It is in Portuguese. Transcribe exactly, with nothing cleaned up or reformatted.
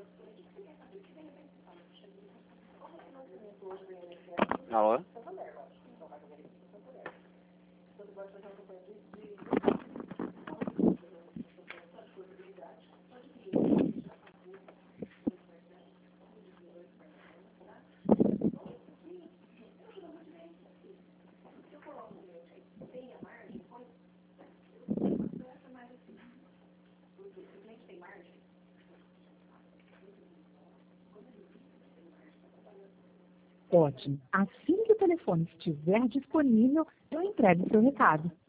Alô? Ótimo. Assim que o telefone estiver disponível, eu entrego o seu recado.